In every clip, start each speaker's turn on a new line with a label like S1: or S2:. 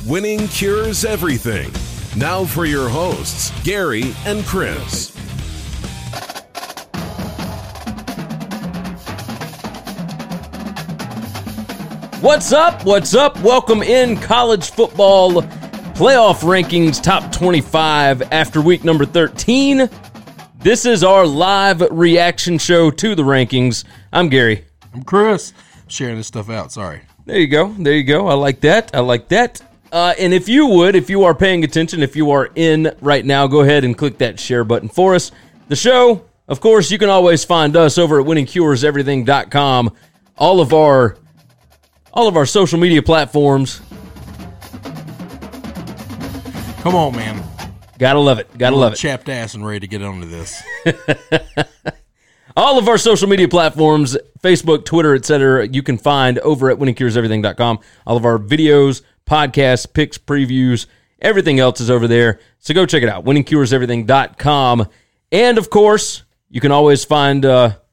S1: Winning cures everything. Now for your hosts, Gary and Chris.
S2: What's up? What's up? Welcome in college football playoff rankings top 25 after week number 13. This is our live reaction show to the rankings. I'm Gary.
S3: I'm Chris. Sharing this stuff out. Sorry.
S2: There you go. There you go. I like that. And if you are paying attention, if you are in right now, go ahead and click that share button for us. The show, of course, you can always find us over at winningcureseverything.com. All of our social media platforms.
S3: Come on, man.
S2: Gotta love it. Gotta love it.
S3: Chapped ass and ready to get onto this.
S2: All of our social media platforms, Facebook, Twitter, etc., you can find over at winningcureseverything.com. All of our videos, podcasts, picks, previews, everything else is over there. So go check it out, winningcureseverything.com. And, of course, you can always find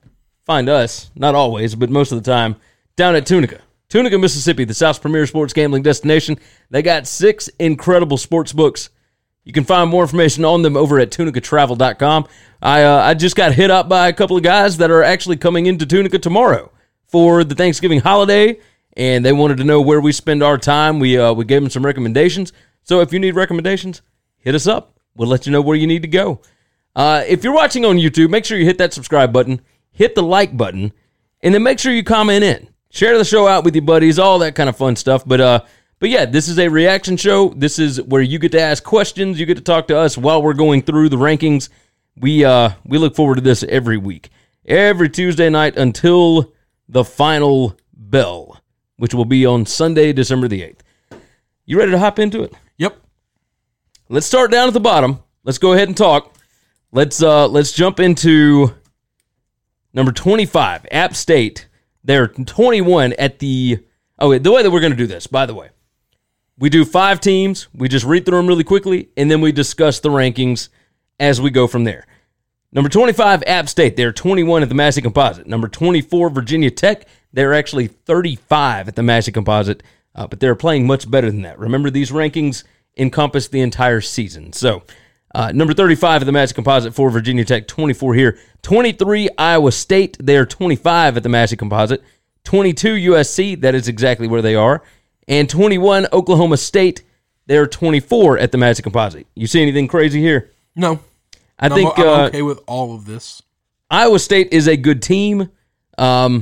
S2: us, not always, but most of the time, down at Tunica. Tunica, Mississippi, the South's premier sports gambling destination. They got 6 incredible sports books. You can find more information on them over at tunicatravel.com. I just got hit up by a couple of guys that are actually coming into Tunica tomorrow for the Thanksgiving holiday, and they wanted to know where we spend our time. We gave them some recommendations. So if you need recommendations, hit us up. We'll let you know where you need to go. If you're watching on YouTube, make sure you hit that subscribe button, hit the like button, and then make sure you comment in. Share the show out with your buddies, all that kind of fun stuff. But yeah, this is a reaction show. This is where you get to ask questions. You get to talk to us while we're going through the rankings. We look forward to this every week, every Tuesday night until the final bell, which will be on Sunday, December the 8th. You ready to hop into it?
S3: Yep.
S2: Let's start down at the bottom. Let's go ahead and talk. Let's jump into number 25, App State. They're 21 at the way that we're going to do this, by the way. We do 5 teams. We just read through them really quickly, and then we discuss the rankings as we go from there. Number 25, App State. They're 21 at the Massey Composite. Number 24, Virginia Tech. They're actually 35 at the Massey Composite, but they're playing much better than that. Remember, these rankings encompass the entire season. So, number 35 at the Massey Composite for Virginia Tech, 24 here. 23, Iowa State. They're 25 at the Massey Composite. 22, USC. That is exactly where they are. And 21, Oklahoma State. They're 24 at the Massey Composite. You see anything crazy here?
S3: No.
S2: I think
S3: I'm okay with all of this.
S2: Iowa State is a good team. I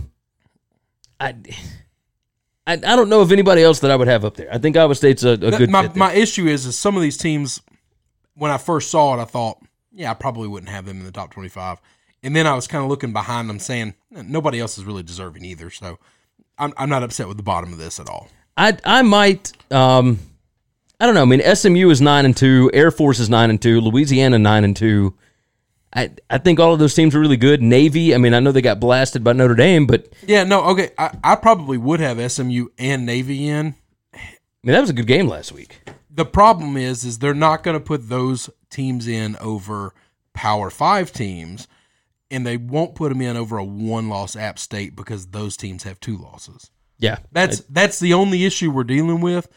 S2: don't know of anybody else that I would have up there. I think Iowa State's a good fit there.
S3: My issue is some of these teams, when I first saw it, I thought, yeah, I probably wouldn't have them in the top 25. And then I was kind of looking behind them saying, nobody else is really deserving either. So I'm not upset with the bottom of this at all.
S2: I might, I don't know. I mean, SMU is 9-2, Air Force is 9-2, Louisiana 9-2. I think all of those teams are really good. Navy, I mean, I know they got blasted by Notre Dame, but
S3: yeah, no, okay. I probably would have SMU and Navy in.
S2: I mean, that was a good game last week.
S3: The problem is they're not going to put those teams in over Power 5 teams, and they won't put them in over a 1-loss App State because those teams have 2 losses.
S2: Yeah.
S3: That's the only issue we're dealing with.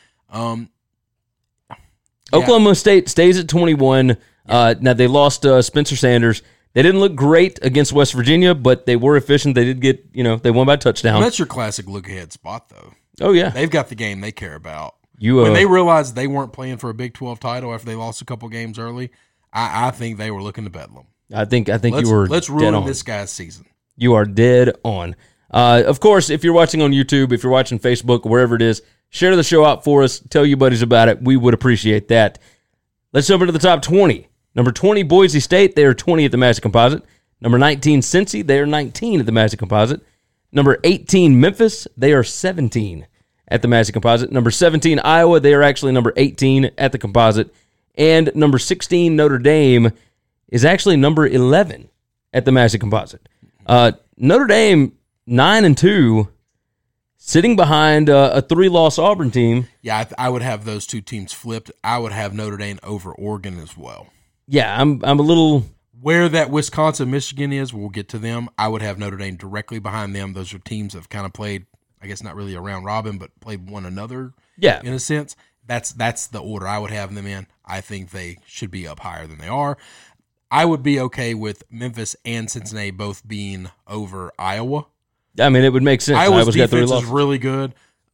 S2: Oklahoma State stays at 21. Now, they lost Spencer Sanders. They didn't look great against West Virginia, but they were efficient. They did get, they won by touchdown.
S3: Well, that's your classic look-ahead spot, though.
S2: Oh, yeah.
S3: They've got the game they care about. When they realized they weren't playing for a Big 12 title after they lost a couple games early, I think they were looking to Bedlam.
S2: I think you were
S3: Let's ruin this guy's season.
S2: You are dead on. Of course, if you're watching on YouTube, if you're watching Facebook, wherever it is, share the show out for us. Tell your buddies about it. We would appreciate that. Let's jump into the top 20. Number 20, Boise State. They are 20 at the Massey Composite. Number 19, Cincy. They are 19 at the Massey Composite. Number 18, Memphis. They are 17 at the Massey Composite. Number 17, Iowa. They are actually number 18 at the Composite. And number 16, Notre Dame, is actually number 11 at the Massey Composite. Notre Dame, 9-2, sitting behind a 3-loss Auburn team.
S3: Yeah, I would have those two teams flipped. I would have Notre Dame over Oregon as well.
S2: Yeah, I'm a little...
S3: Where that Wisconsin-Michigan is, we'll get to them. I would have Notre Dame directly behind them. Those are teams that have kind of played, I guess not really a round robin, but played one another in a sense. That's the order I would have them in. I think they should be up higher than they are. I would be okay with Memphis and Cincinnati both being over Iowa.
S2: I mean, it would make sense.
S3: Iowa's
S2: got 3
S3: defense
S2: losses.
S3: is really good.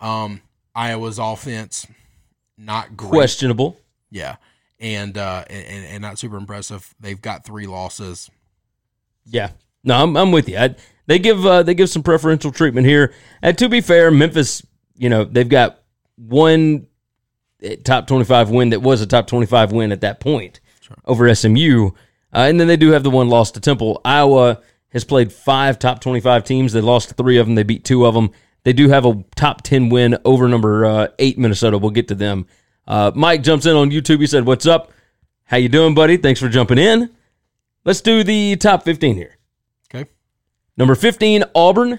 S3: Iowa's offense, not great.
S2: Questionable.
S3: Yeah, and not super impressive. They've got 3 losses.
S2: Yeah. No, I'm with you. They give some preferential treatment here. And to be fair, Memphis, they've got one top 25 win that was a top 25 win at that point over SMU. And then they do have the one loss to Temple. Iowa has played 5 top 25 teams. They lost 3 of them. They beat 2 of them. They do have a top 10 win over number 8 Minnesota. We'll get to them. Mike jumps in on YouTube. He said, "What's up? How you doing, buddy? Thanks for jumping in." Let's do the top 15 here.
S3: Okay.
S2: Number 15, Auburn.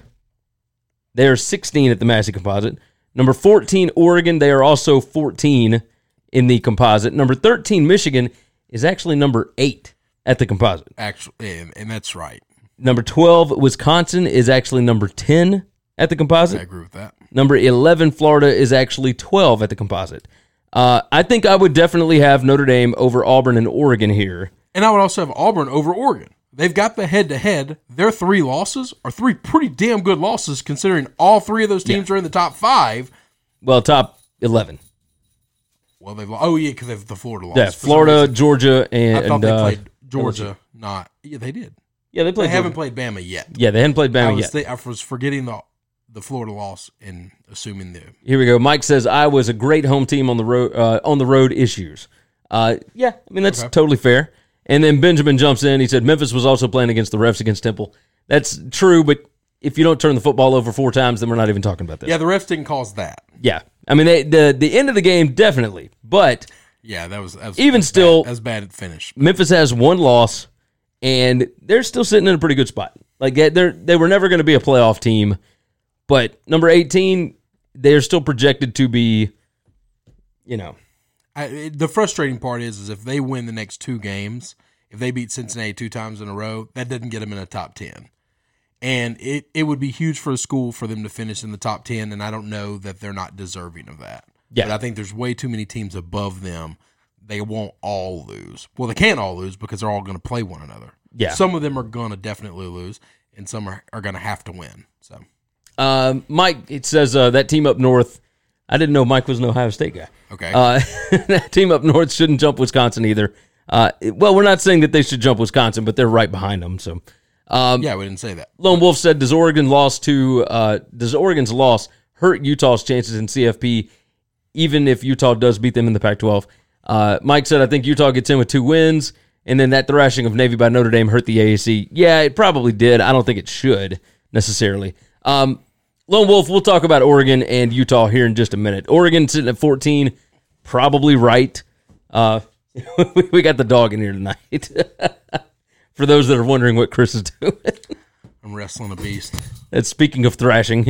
S2: They are 16 at the Massey Composite. Number 14, Oregon. They are also 14 in the composite. Number 13, Michigan, is actually number 8 at the composite.
S3: Actually, and that's right.
S2: Number 12, Wisconsin, is actually number 10 at the composite.
S3: I agree with that.
S2: Number 11, Florida, is actually 12 at the composite. I think I would definitely have Notre Dame over Auburn and Oregon here.
S3: And I would also have Auburn over Oregon. They've got the head-to-head. Their 3 losses are 3 pretty damn good losses, considering all 3 of those teams are in the top 5.
S2: Well, top 11.
S3: Well, they've because they've the Florida loss.
S2: Yeah, Florida, Georgia, and
S3: I thought they played Georgia. Not they did.
S2: Yeah, they played.
S3: They haven't played Bama yet.
S2: Yeah, they hadn't played Bama yet.
S3: I was forgetting the Florida loss and assuming the.
S2: Here we go. Mike says Iowa's a great home team on the road. On the road issues. Yeah, I mean that's totally fair. And then Benjamin jumps in. He said Memphis was also playing against the refs against Temple. That's true, but if you don't turn the football over 4 times, then we're not even talking about this.
S3: Yeah, the refs didn't cause that.
S2: Yeah, I mean the end of the game definitely, but
S3: yeah, that was
S2: even still
S3: as bad at finish.
S2: Memphis has 1 loss, and they're still sitting in a pretty good spot. Like they were never going to be a playoff team, but number 18, they're still projected to be,
S3: the frustrating part is if they win the next 2 games, if they beat Cincinnati 2 times in a row, that doesn't get them in a top 10. And it would be huge for a school for them to finish in the top 10, and I don't know that they're not deserving of that.
S2: Yeah.
S3: But I think there's way too many teams above them. They won't all lose. Well, they can't all lose because they're all going to play one another.
S2: Yeah.
S3: Some of them are going to definitely lose, and some are going to have to win. So,
S2: Mike, it says that team up north, I didn't know Mike was an Ohio State guy.
S3: Okay.
S2: That team up north shouldn't jump Wisconsin either. Well, we're not saying that they should jump Wisconsin, but they're right behind them. So,
S3: yeah, we didn't say that.
S2: Lone Wolf said, does Oregon's loss hurt Utah's chances in CFP, even if Utah does beat them in the Pac-12? Mike said, I think Utah gets in with 2 wins, and then that thrashing of Navy by Notre Dame hurt the AAC. Yeah, it probably did. I don't think it should necessarily. Lone Wolf, we'll talk about Oregon and Utah here in just a minute. Oregon sitting at 14, probably right. We got the dog in here tonight. For those that are wondering what Chris is doing.
S3: I'm wrestling a beast.
S2: And speaking of thrashing,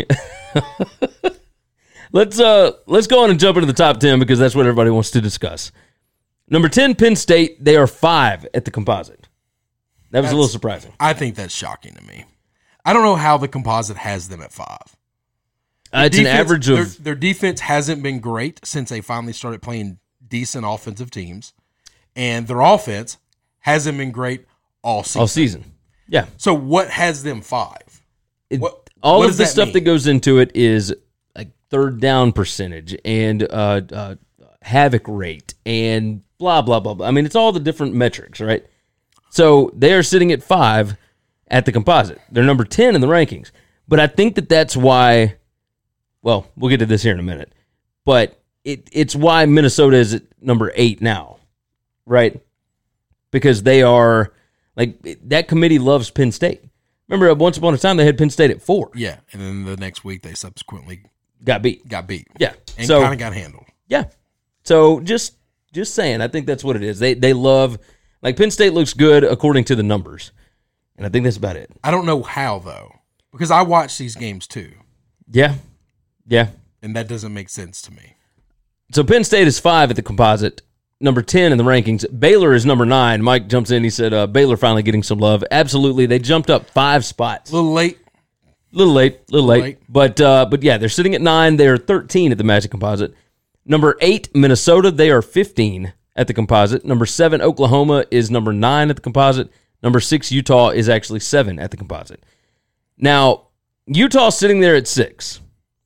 S2: let's go on and jump into the top 10 because that's what everybody wants to discuss. Number 10, Penn State. They are 5 at the composite. That was a little surprising.
S3: I think that's shocking to me. I don't know how the composite has them at 5.
S2: It's an average of...
S3: Their defense hasn't been great since they finally started playing decent offensive teams. And their offense hasn't been great all season. Yeah. So what has them 5?
S2: All of the stuff that goes into it is like third down percentage and havoc rate and blah, blah, blah, blah. I mean, it's all the different metrics, right? So they are sitting at 5 at the composite. They're number 10 in the rankings. But I think that's why, well, we'll get to this here in a minute, but it's why Minnesota is at number 8 now, right? Because they are, like, that committee loves Penn State. Remember, once upon a time, they had Penn State at 4.
S3: Yeah, and then the next week, they subsequently
S2: got beat.
S3: Yeah, and
S2: so,
S3: kind of got handled.
S2: Yeah. So just saying, I think that's what it is. They love, like, Penn State looks good according to the numbers, and I think that's about it.
S3: I don't know how, though, because I watch these games, too.
S2: Yeah.
S3: And that doesn't make sense to me.
S2: So Penn State is 5 at the composite, number 10 in the rankings. Baylor is number 9. Mike jumps in. He said, Baylor finally getting some love. Absolutely. They jumped up 5 spots.
S3: A little late.
S2: But yeah, they're sitting at 9. They're 13 at the Magic Composite. Number 8, Minnesota. They are 15 at the composite. Number 7, Oklahoma is number 9 at the composite. Number 6, Utah is actually 7 at the composite. Now, Utah sitting there at 6.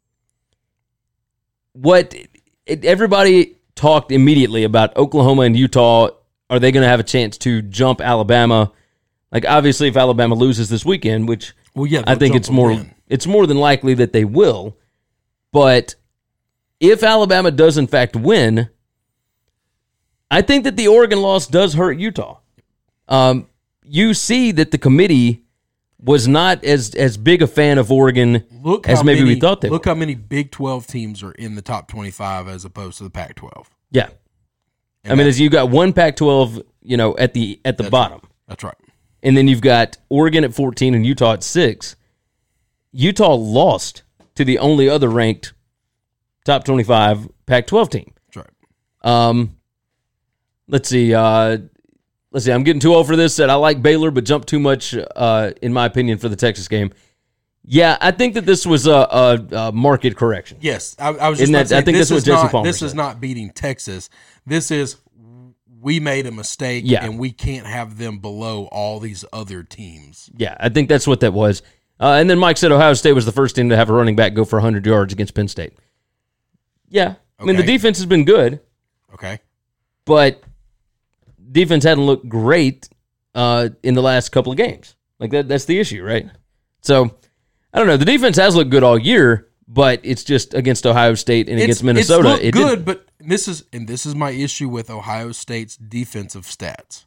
S2: Everybody talked immediately about Oklahoma and Utah. Are they going to have a chance to jump Alabama? Like, obviously, if Alabama loses this weekend, which I think it's more than likely that they will. But if Alabama does, in fact, win, I think that the Oregon loss does hurt Utah. You see that the committee was not as big a fan of Oregon as maybe we thought they were.
S3: Look how many Big 12 teams are in the top 25 as opposed to the Pac-12.
S2: Yeah. As you got one Pac-12, at the bottom.
S3: That's right.
S2: And then you've got Oregon at 14 and Utah at 6. Utah lost to the only other ranked top 25 Pac-12 team.
S3: That's right.
S2: Let's see. I'm getting too old for this. Said I like Baylor, but jumped too much, in my opinion, for the Texas game. Yeah, I think that this was a market correction.
S3: Yes, I was just about to say,
S2: I think that's what Jesse Palmer
S3: This
S2: said.
S3: is not beating Texas. This is we made a mistake, and we can't have them below all these other teams.
S2: Yeah, I think that's what that was. And then Mike said Ohio State was the first team to have a running back go for 100 yards against Penn State. Yeah,
S3: Okay.
S2: the defense has been good.
S3: Okay.
S2: But defense hadn't looked great in the last couple of games. Like that's the issue, right? So, I don't know. The defense has looked good all year, but it's just against Ohio State and against Minnesota.
S3: It's looked good, but this is my issue with Ohio State's defensive stats.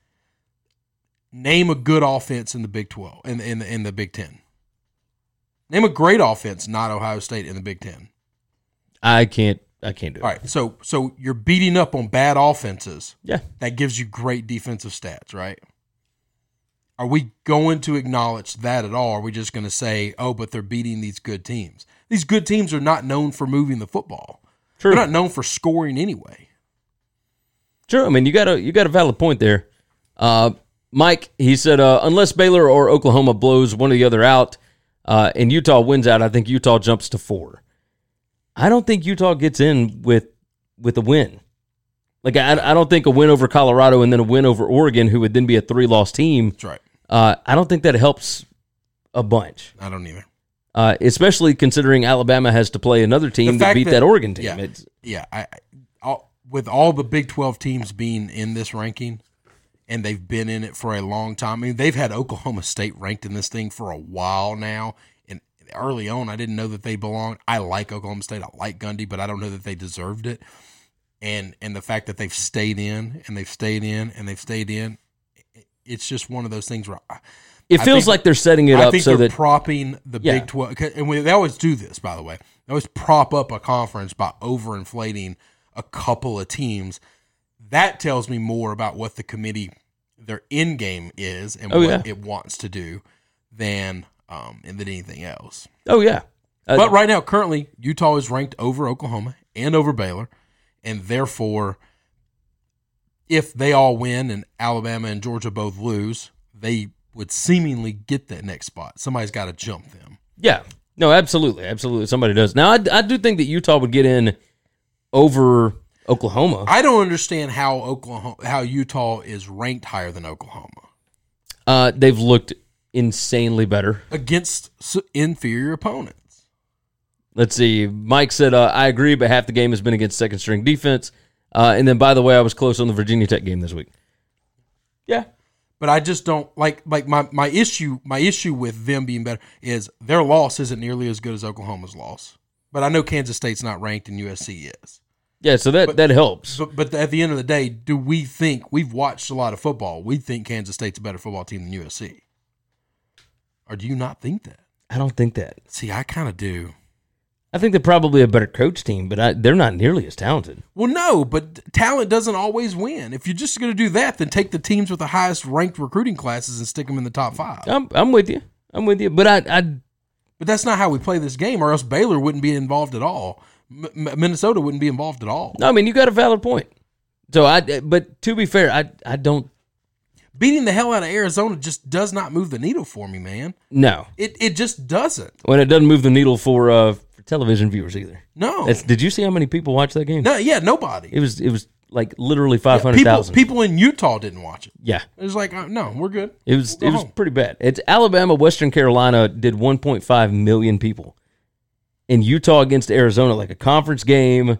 S3: Name a good offense in the Big 12 in the Big 10. Name a great offense, not Ohio State, in the Big 10.
S2: I can't do it.
S3: All right, so you're beating up on bad offenses.
S2: Yeah.
S3: That gives you great defensive stats, right? Are we going to acknowledge that at all? Or are we just going to say, oh, but they're beating these good teams? These good teams are not known for moving the football.
S2: True.
S3: They're not known for scoring anyway.
S2: True. You got a valid point there. Mike, he said, unless Baylor or Oklahoma blows one or the other out and Utah wins out, I think Utah jumps to 4. I don't think Utah gets in with a win. Like, I don't think a win over Colorado and then a win over Oregon, who would then be a 3-loss team.
S3: That's right.
S2: I don't think that helps a bunch.
S3: I don't either.
S2: Especially considering Alabama has to play another team to beat that Oregon team.
S3: With all the Big 12 teams being in this ranking, and they've been in it for a long time. They've had Oklahoma State ranked in this thing for a while now. And early on, I didn't know that they belonged. I like Oklahoma State. I like Gundy, but I don't know that they deserved it. And the fact that they've stayed in, and they've stayed in, and they've stayed in, it's just one of those things where
S2: it feels like they're setting it up so
S3: they're
S2: that
S3: propping the Big 12. And they always do this, by the way. They always prop up a conference by overinflating a couple of teams. That tells me more about what the committee, their end game is, and what it wants to do than anything else.
S2: Oh, yeah.
S3: But right now, currently, Utah is ranked over Oklahoma and over Baylor, and therefore, if they all win and Alabama and Georgia both lose, they would seemingly get that next spot. Somebody's got to jump them.
S2: Yeah. No, absolutely. Absolutely. Somebody does. Now, I do think that Utah would get in over Oklahoma.
S3: I don't understand how Utah is ranked higher than Oklahoma.
S2: They've looked insanely better
S3: against inferior opponents.
S2: Let's see. Mike said, I agree, but half the game has been against second-string defense. And then, by the way, I was close on the Virginia Tech game this week. Yeah.
S3: But I just don't like my issue with them being better is their loss isn't nearly as good as Oklahoma's loss. But I know Kansas State's not ranked and USC is.
S2: Yeah, so that helps.
S3: But at the end of the day, do we think, we've watched a lot of football, we think Kansas State's a better football team than USC? Or do you not think that?
S2: I don't think that.
S3: See, I kind of do.
S2: I think they're probably a better coach team, but they're not nearly as talented.
S3: Well, no, but talent doesn't always win. If you're just going to do that, then take the teams with the highest ranked recruiting classes and stick them in the top 5.
S2: I'm with you. But
S3: But that's not how we play this game, or else Baylor wouldn't be involved at all. Minnesota wouldn't be involved at all.
S2: No, you got a valid point. So but to be fair, I don't.
S3: Beating the hell out of Arizona just does not move the needle for me, man.
S2: No,
S3: it just doesn't.
S2: When it doesn't move the needle for television viewers either.
S3: No.
S2: Did you see how many people watched that game?
S3: No, yeah, nobody.
S2: It was like literally 500,000.
S3: People in Utah didn't watch it.
S2: Yeah.
S3: It was like, no, we're good.
S2: It was
S3: We'll go home.
S2: pretty bad. It's Alabama, Western Carolina did 1.5 million people. In Utah against Arizona, like a conference game,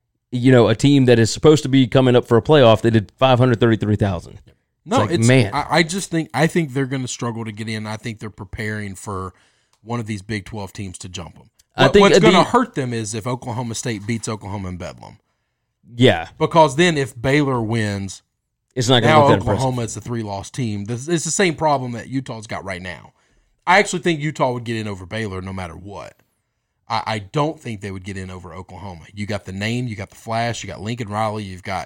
S2: a team that is supposed to be coming up for a playoff, they did 533,000.
S3: No,
S2: it's man.
S3: I think they're going to struggle to get in. I think they're preparing for one of these Big 12 teams to jump them. What's going to hurt them is if Oklahoma State beats Oklahoma in Bedlam.
S2: Yeah.
S3: Because then if Baylor wins,
S2: it's not going to
S3: now
S2: look that
S3: Oklahoma
S2: impressive.
S3: is a 3-loss team. It's the same problem that Utah's got right now. I actually think Utah would get in over Baylor no matter what. I don't think they would get in over Oklahoma. You got the name, you got the flash, you got Lincoln Riley, you've got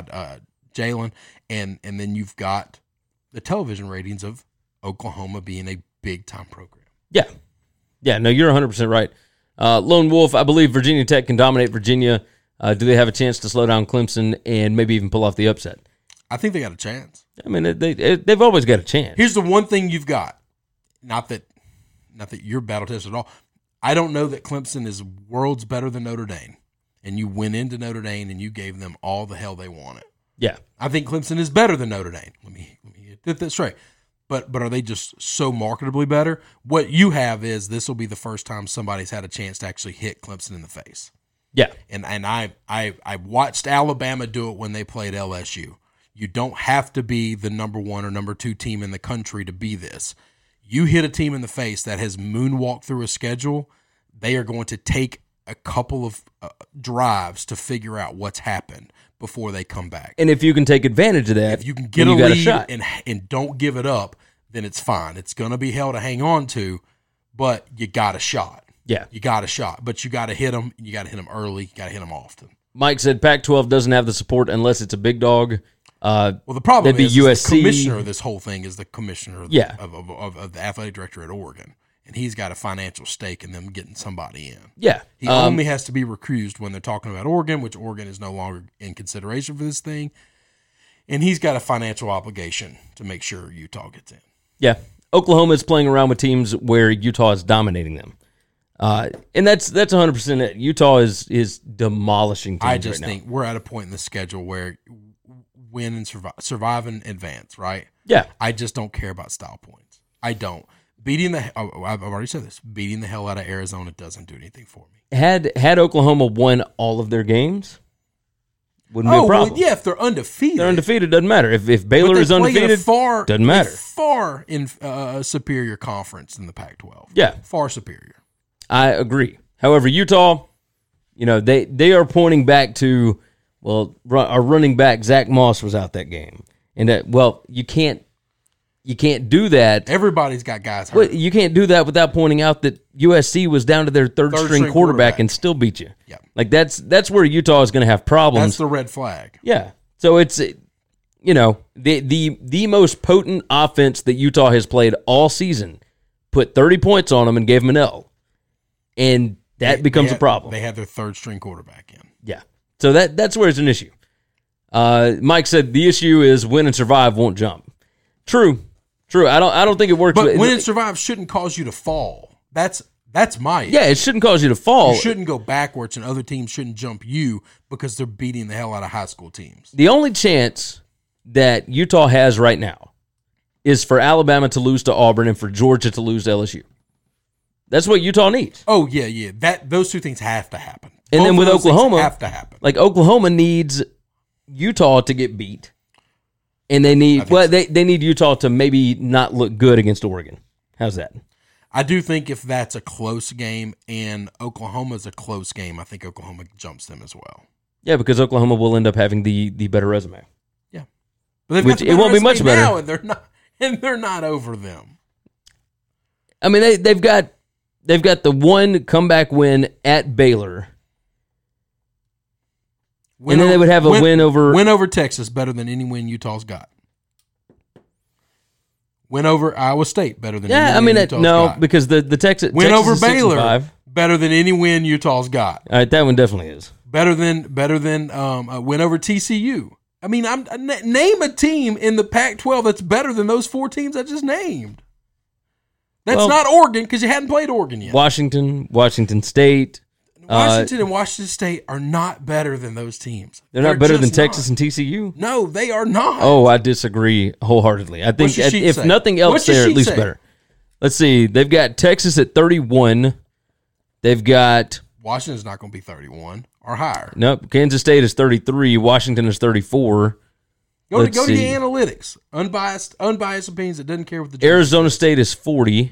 S3: Jalen, and then you've got the television ratings of Oklahoma being a big time program.
S2: Yeah. Yeah, no, you're 100% right. Lone Wolf, I believe Virginia Tech can dominate Virginia. Do they have a chance to slow down Clemson and maybe even pull off the upset?
S3: I think they got a chance.
S2: I mean, they've always got a chance.
S3: Here's the one thing you've got. Not that you're battle tested at all. I don't know that Clemson is worlds better than Notre Dame. And you went into Notre Dame and you gave them all the hell they wanted.
S2: Yeah.
S3: I think Clemson is better than Notre Dame. Let me get that straight. But are they just so marketably better? What you have is this will be the first time somebody's had a chance to actually hit Clemson in the face.
S2: Yeah.
S3: And I watched Alabama do it when they played LSU. You don't have to be the number 1 or number 2 team in the country to be this. You hit a team in the face that has moonwalked through a schedule, they are going to take a couple of drives to figure out what's happened before they come back.
S2: And if you can take advantage of that,
S3: if you can get a
S2: got
S3: lead
S2: shot.
S3: and don't give it up, then it's fine. It's going to be hell to hang on to, but you got a shot.
S2: Yeah.
S3: You got a shot, but you got to hit them. You got to hit them early. You got to hit them often.
S2: Mike said Pac-12 doesn't have the support unless it's a big dog.
S3: Well, the problem is
S2: USC.
S3: the commissioner of this whole thing is the commissioner of the athletic director at Oregon, and he's got a financial stake in them getting somebody in.
S2: Yeah.
S3: He only has to be recused when they're talking about Oregon, which Oregon is no longer in consideration for this thing, and he's got a financial obligation to make sure Utah gets in.
S2: Yeah. Oklahoma is playing around with teams where Utah is dominating them. And that's 100% it. Utah is demolishing teams
S3: I just
S2: right
S3: think we're at a point in the schedule where win and survive and advance, right?
S2: Yeah.
S3: I just don't care about style points. I don't. I've already said this, beating the hell out of Arizona doesn't do anything for me.
S2: Had Oklahoma won all of their games, wouldn't be a problem.
S3: Well, yeah, if they're undefeated.
S2: They're undefeated, doesn't matter. If Baylor is undefeated, doesn't matter.
S3: Far in a superior conference than the Pac-12.
S2: Yeah.
S3: Far superior.
S2: I agree. However, Utah, they are pointing back to, our running back, Zach Moss, was out that game. And you can't do that.
S3: Everybody's got guys hurt.
S2: Well, you can't do that without pointing out that USC was down to their third string quarterback and still beat you.
S3: Yeah.
S2: Like that's where Utah is going to have problems.
S3: That's the red flag.
S2: Yeah. So it's the most potent offense that Utah has played all season put 30 points on them and gave them an L. And that becomes a problem.
S3: They had their third string quarterback in.
S2: Yeah. So that's where it's an issue. Mike said the issue is win and survive won't jump. True. I don't think it works.
S3: But win and survive shouldn't cause you to fall. That's my issue.
S2: Yeah, it shouldn't cause you to fall.
S3: You shouldn't go backwards, and other teams shouldn't jump you because they're beating the hell out of high school teams.
S2: The only chance that Utah has right now is for Alabama to lose to Auburn and for Georgia to lose to LSU. That's what Utah needs.
S3: Oh, yeah. Those two things have to happen.
S2: And
S3: Both
S2: then with
S3: of those things
S2: Oklahoma,
S3: have to happen.
S2: Like Oklahoma needs Utah to get beat. And they need they need Utah to maybe not look good against Oregon. How's that?
S3: I do think if that's a close game and Oklahoma's a close game, I think Oklahoma jumps them as well.
S2: Yeah, because Oklahoma will end up having the better resume.
S3: Yeah. But they've got the
S2: it won't be much better.
S3: now, and they're not over them.
S2: I mean, they've got the one comeback win at Baylor. And then they would have a win over
S3: Texas, better than any win Utah's got. Win over Iowa State, better than any win Utah's got.
S2: Because the Texas
S3: win
S2: Texas
S3: over Baylor,
S2: 6-5.
S3: better than any win Utah's got.
S2: All right, that one definitely is
S3: better than a win over TCU. I mean, name a team in the Pac-12 that's better than those four teams I just named. That's not Oregon because you hadn't played Oregon yet.
S2: Washington State.
S3: Washington and Washington State are not better than those teams.
S2: They're not better than
S3: just
S2: Texas
S3: not.
S2: and TCU?
S3: No, they are not.
S2: Oh, I disagree wholeheartedly. I think
S3: What's your sheet
S2: if
S3: say?
S2: nothing else,
S3: What's your
S2: they're at
S3: sheet
S2: least
S3: say?
S2: better. Let's see. They've got Texas at 31. They've got
S3: Washington's not going to be 31 or higher.
S2: nope. Kansas State is 33. Washington is 34.
S3: Go
S2: Let's
S3: to
S2: see.
S3: the analytics. Unbiased opinions that doesn't care what the
S2: Arizona State is 40.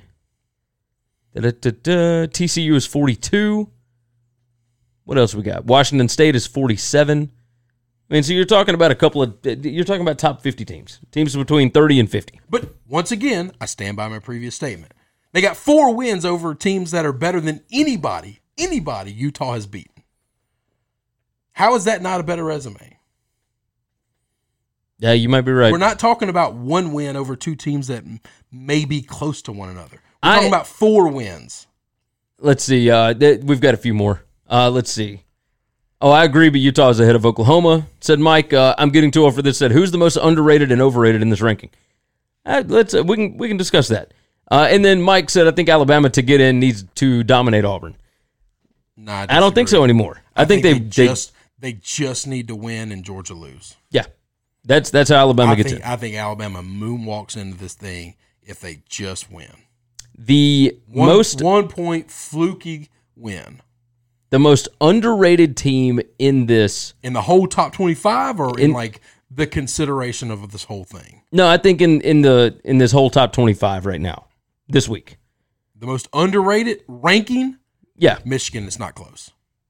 S2: TCU is 42. What else we got? Washington State is 47. I mean, so you're talking about you're talking about top 50 teams. Teams between 30 and 50.
S3: But once again, I stand by my previous statement. They got 4 wins over teams that are better than anybody Utah has beaten. How is that not a better resume?
S2: Yeah, you might be right.
S3: We're not talking about 1 win over 2 teams that may be close to one another. We're talking about 4 wins.
S2: Let's see. We've got a few more. Let's see. Oh, I agree, but Utah is ahead of Oklahoma. Said Mike, I'm getting too old for this. Said, who's the most underrated and overrated in this ranking? We can discuss that. And then Mike said, I think Alabama to get in needs to dominate Auburn.
S3: Nah,
S2: I don't think so anymore. I think
S3: they just need to win and Georgia lose.
S2: Yeah, that's how Alabama gets in.
S3: I think Alabama moonwalks into this thing if they just win.
S2: The most
S3: 1 point fluky win
S2: the most underrated team in this.
S3: in the whole top 25, or in like the consideration of this whole thing.
S2: No, I think in this whole top 25 right now this week.
S3: The most underrated ranking.
S2: Yeah,
S3: Michigan is not close.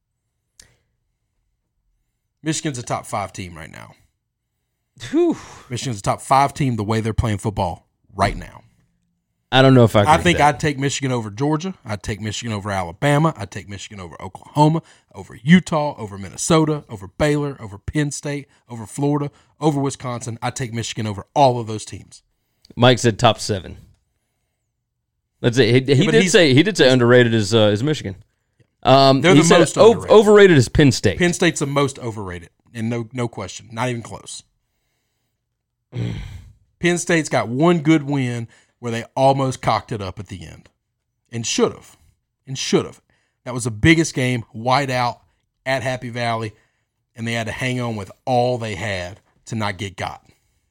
S3: Michigan's a top 5 team right now.
S2: Whew.
S3: Michigan's a top 5 team the way they're playing football right now.
S2: I don't know if I agree
S3: I
S2: with
S3: think
S2: that.
S3: I'd take Michigan over Georgia. I'd take Michigan over Alabama. I'd take Michigan over Oklahoma, over Utah, over Minnesota, over Baylor, over Penn State, over Florida, over Wisconsin. I'd take Michigan over all of those teams.
S2: Mike said top 7. Let's say he did say underrated is Michigan.
S3: They're the
S2: said
S3: most underrated.
S2: Overrated is Penn State.
S3: Penn State's the most overrated, and no question, not even close. Penn State's got one good win where they almost cocked it up at the end, and should have. That was the biggest game, wide out at Happy Valley, and they had to hang on with all they had to not get got.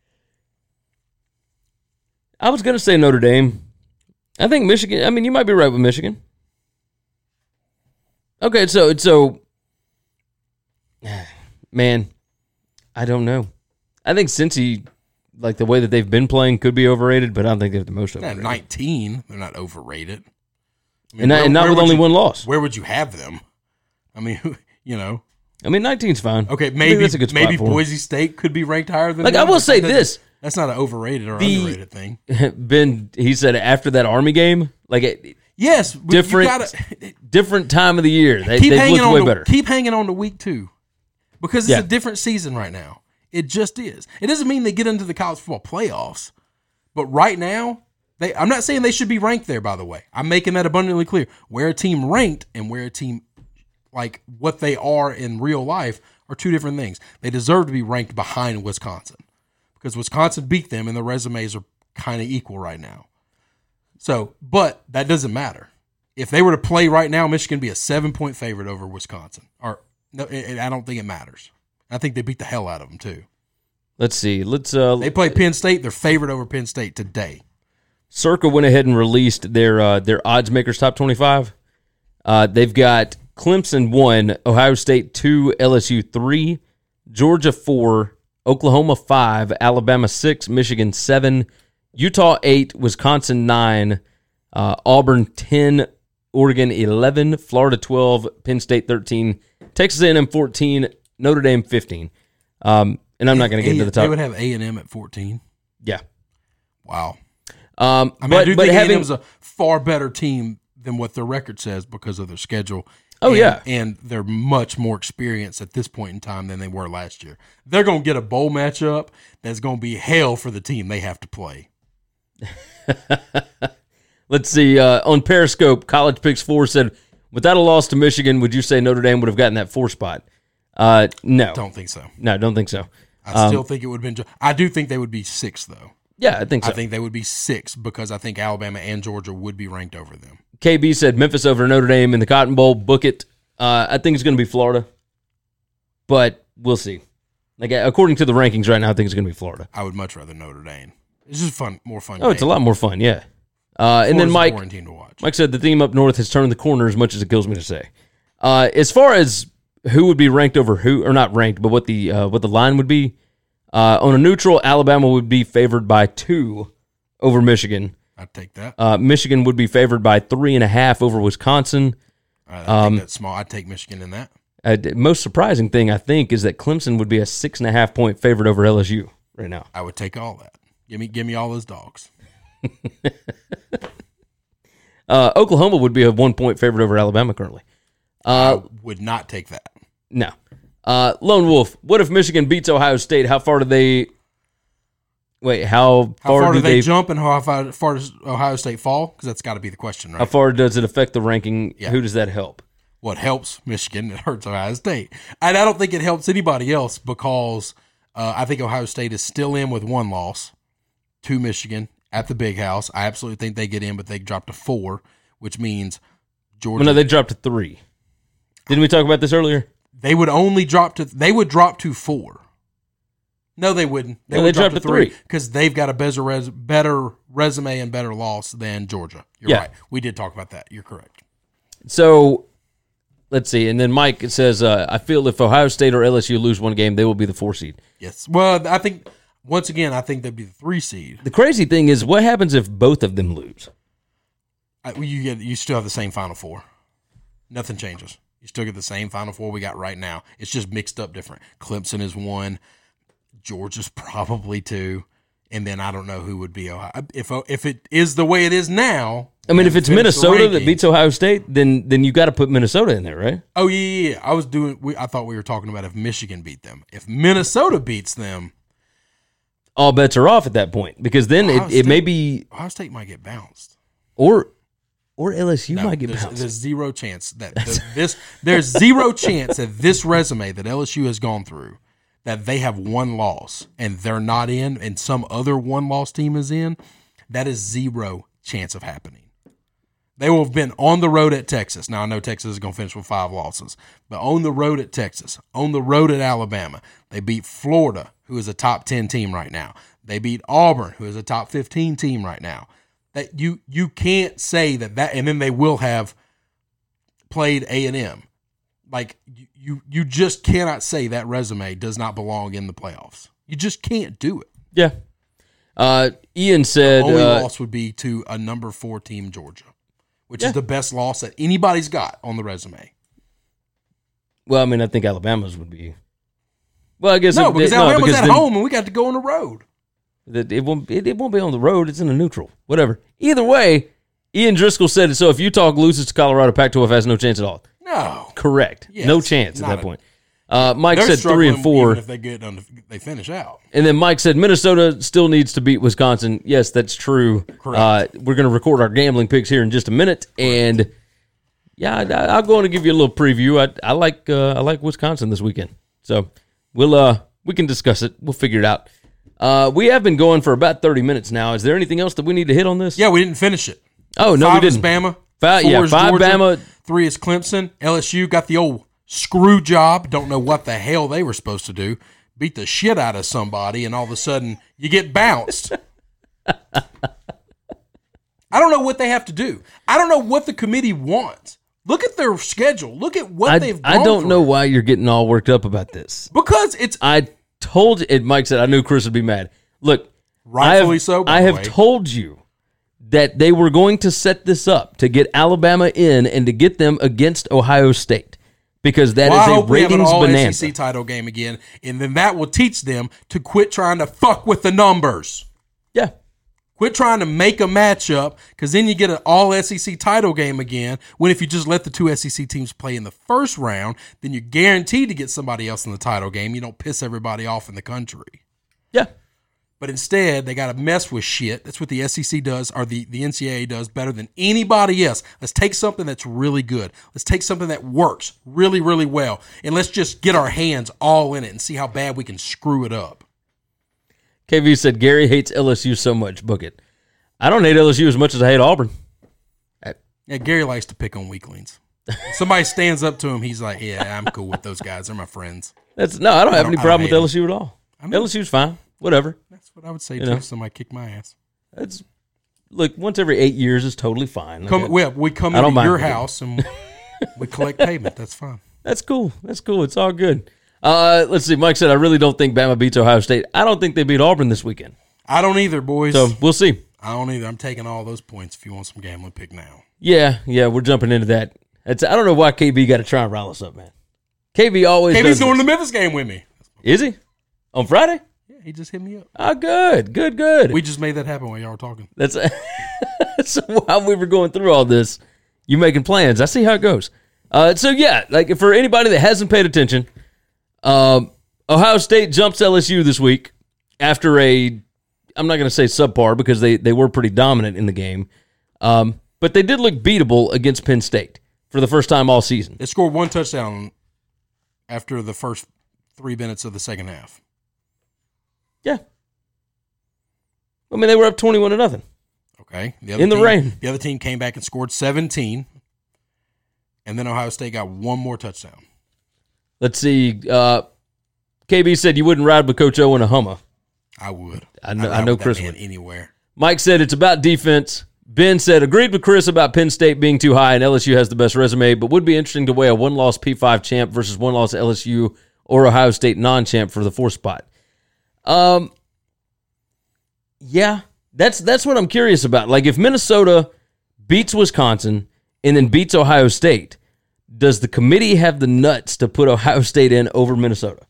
S2: I was going to say Notre Dame. I think Michigan. I mean, you might be right with Michigan. Okay, so, man, I don't know. I think Cincy, like the way that they've been playing, could be overrated, but I don't think they're the most
S3: At
S2: overrated.
S3: 19, they're not overrated. I mean,
S2: And not with only one loss.
S3: Where would you have them? I mean, you know.
S2: I mean, 19's fine.
S3: Okay,
S2: I think
S3: maybe
S2: that's a good spot for 'em.
S3: Boise State could be ranked higher than
S2: Like,
S3: them,
S2: I will
S3: but
S2: say
S3: that-
S2: this.
S3: That's not an overrated or underrated thing.
S2: Ben, he said after that Army game, like
S3: Yes, but
S2: different,
S3: you gotta
S2: different time of the year. They've
S3: keep hanging
S2: looked
S3: on
S2: way
S3: to,
S2: better.
S3: Keep hanging on to week 2 because it's
S2: Yeah.
S3: a different season right now. It just is. It doesn't mean they get into the college football playoffs, but right now, I'm not saying they should be ranked there. By the way, I'm making that abundantly clear. Where a team ranked and where a team like what they are in real life are 2 different things. They deserve to be ranked behind Wisconsin because Wisconsin beat them and the resumes are kind of equal right now. So, but that doesn't matter. If they were to play right now, Michigan would be a 7-point favorite over Wisconsin. Or no, I don't think it matters. I think they beat the hell out of them too.
S2: Let's see.
S3: They play Penn State. They're favored over Penn State today.
S2: Circa went ahead and released their odds makers top 25. They've got Clemson 1, Ohio State 2, LSU 3, Georgia 4, Oklahoma 5, Alabama 6, Michigan 7, Utah 8, Wisconsin 9, Auburn 10, Oregon 11, Florida 12, Penn State 13, Texas A&M 14, Notre Dame 15. And I'm not going to get into the top.
S3: They would have A&M at 14.
S2: Yeah.
S3: Wow.
S2: I
S3: I do think A&M's a far better team than what their record says because of their schedule.
S2: Oh, yeah.
S3: And they're much more experienced at this point in time than they were last year. They're going to get a bowl matchup that's going to be hell for the team they have to play.
S2: Let's see. On Periscope, College Picks 4 said, without a loss to Michigan, would you say Notre Dame would have gotten that 4 spot? No.
S3: Don't think so.
S2: No, don't think so.
S3: I still think it would have been. I do think they would be 6, though.
S2: Yeah, I think so.
S3: I think they would be 6 because I think Alabama and Georgia would be ranked over them.
S2: KB said Memphis over Notre Dame in the Cotton Bowl. Book it. I think it's going to be Florida, but we'll see. Like, according to the rankings right now, I think it's going to be Florida.
S3: I would much rather Notre Dame. It's just more fun.
S2: Oh, it's a lot more fun, yeah. And then Mike said the team up north has turned the corner as much as it kills me to say. As far as who would be ranked over who, or not ranked, but what the line would be, on a neutral, Alabama would be favored by 2 over Michigan.
S3: I'd take that.
S2: Michigan would be favored by 3.5 over Wisconsin.
S3: I think that's small. I'd take Michigan in that.
S2: Most surprising thing, I think, is that Clemson would be a 6.5 point favorite over LSU right now.
S3: I would take all that. Give me all those dogs.
S2: Oklahoma would be a 1 point favorite over Alabama currently.
S3: I would not take that.
S2: No. Lone Wolf, what if Michigan beats Ohio State? How far do they... Wait, how far
S3: do they jump and how far does Ohio State fall? Because that's got to be the question, right?
S2: How far does it affect the ranking?
S3: Yeah.
S2: Who does that help?
S3: Well, it helps Michigan. It hurts Ohio State. And I don't think it helps anybody else because I think Ohio State is still in with 1 loss to Michigan at the Big House. I absolutely think they get in, but they dropped to 4, which means Georgia.
S2: Well, no, they dropped to 3. Didn't we talk about this earlier?
S3: They would only drop to. They would drop to 4. No, they wouldn't. They would drop to 3 because they've got a better resume and better loss than Georgia. You're right. We did talk about that. You're correct.
S2: So let's see. And then Mike says, I feel if Ohio State or LSU lose one game, they will be the 4 seed.
S3: Yes. Well, I think, once again, I think they'd be the 3 seed.
S2: The crazy thing is, what happens if both of them lose?
S3: You still have the same Final Four. Nothing changes. You still get the same Final Four we got right now. It's just mixed up different. Clemson is 1. Georgia's probably 2. And then I don't know who would be Ohio. If it is the way it is now.
S2: I mean, if it's Minnesota that beats Ohio State, then you got to put Minnesota in there, right?
S3: Oh, yeah. I thought we were talking about if Michigan beat them. If Minnesota beats them,
S2: all bets are off at that point because then it may be
S3: Ohio State might get bounced.
S2: Or LSU might get bounced.
S3: There's zero chance that there's zero chance that this resume that LSU has gone through that they have 1 loss and they're not in and some other 1-loss team is in. That is zero chance of happening. They will have been on the road at Texas. Now, I know Texas is going to finish with 5 losses, but on the road at Texas, on the road at Alabama, they beat Florida, who is a top 10 team right now. They beat Auburn, who is a top 15 team right now. That you can't say that, and then they will have played A&M. Like, you just cannot say that resume does not belong in the playoffs. You just can't do it.
S2: Yeah. Ian said...
S3: The only loss would be to a number 4 team, Georgia, which is the best loss that anybody's got on the resume.
S2: Well, I mean, I think Alabama's would be... Well, I guess...
S3: because Alabama's at home and we got to go on the road.
S2: It won't be on the road. It's in a neutral. Whatever. Either way, Ian Driscoll said it. So if Utah loses to Colorado, Pac-12 has no chance at all.
S3: No.
S2: Correct.
S3: Yes,
S2: no chance at that point. Mike said 3 and 4.
S3: Even if they get they finish out.
S2: And then Mike said Minnesota still needs to beat Wisconsin. Yes, that's true.
S3: Correct.
S2: We're going to record our gambling picks here in just a minute, and I'll go on and give you a little preview. I like Wisconsin this weekend, so we can discuss it. We'll figure it out. We have been going for about 30 minutes now. Is there anything else that we need to hit on this?
S3: Yeah, we didn't finish it.
S2: Oh, no,
S3: 5
S2: we didn't.
S3: Is Bama.
S2: 5
S3: is Georgia,
S2: Bama.
S3: 3 is Clemson. LSU got the old screw job. Don't know what the hell they were supposed to do. Beat the shit out of somebody, and all of a sudden you get bounced. I don't know what they have to do. I don't know what the committee wants. Look at their schedule. Look at what they've gone
S2: I don't
S3: through.
S2: know why you're getting all worked up about this.
S3: Because it's...
S2: I told you, and Mike said, I knew Chris would be mad. Look,
S3: rightfully so, by
S2: I
S3: the
S2: have
S3: way.
S2: told you that they were going to set this up to get Alabama in and to get them against Ohio State because that is
S3: I
S2: a
S3: hope we have an
S2: ratings
S3: all
S2: bonanza.
S3: SEC title game again, and then that will teach them to quit trying to fuck with the numbers.
S2: Yeah.
S3: Quit trying to make a matchup, because then you get an all SEC title game again, when if you just let the 2 SEC teams play in the first round, then you're guaranteed to get somebody else in the title game. You don't piss everybody off in the country.
S2: Yeah.
S3: But instead, they got to mess with shit. That's what the SEC does, or the NCAA does better than anybody else. Let's take something that's really good. Let's take something that works really, really well, and let's just get our hands all in it and see how bad we can screw it up.
S2: KV said, Gary hates LSU so much. Book it. I don't hate LSU as much as I hate Auburn.
S3: Yeah, Gary likes to pick on weaklings. Somebody stands up to him, he's like, yeah, I'm cool with those guys. They're my friends.
S2: I don't have any problem with
S3: hate
S2: LSU at all. LSU's fine. Whatever.
S3: That's what I would say too if somebody kicked my ass.
S2: Look, once every 8 years is totally fine.
S3: We come into your house and we collect payment. That's fine.
S2: That's cool. It's all good. Let's see. Mike said, I really don't think Bama beats Ohio State. I don't think they beat Auburn this weekend.
S3: I don't either, boys.
S2: So we'll see.
S3: I don't either. I'm taking all those points if you want some gambling pick now.
S2: Yeah, we're jumping into that. I don't know why KB got to try and rile us up, man. KB's
S3: going to the Memphis game with me.
S2: Is he? On Friday?
S3: Yeah, he just hit me up.
S2: Oh, good.
S3: We just made that happen while y'all were talking.
S2: That's so while we were going through all this, you making plans. I see how it goes. Like for anybody that hasn't paid attention, Ohio State jumps LSU this week after I'm not going to say subpar because they were pretty dominant in the game, but they did look beatable against Penn State for the first time all season.
S3: They scored one touchdown after the first 3 minutes of the second half.
S2: Yeah. I mean, they were up 21-0.
S3: Okay.
S2: The rain.
S3: The other team came back and scored 17, and then Ohio State got one more touchdown.
S2: Let's see. KB said you wouldn't ride with Coach O in a Hummer.
S3: I would.
S2: I know Chris would.
S3: Anywhere.
S2: Mike said it's about defense. Ben said, agreed with Chris about Penn State being too high and LSU has the best resume, but would be interesting to weigh a one-loss P5 champ versus one-loss LSU or Ohio State non-champ for the fourth spot. Yeah, that's what I'm curious about. Like if Minnesota beats Wisconsin and then beats Ohio State, does the committee have the nuts to put Ohio State in over Minnesota?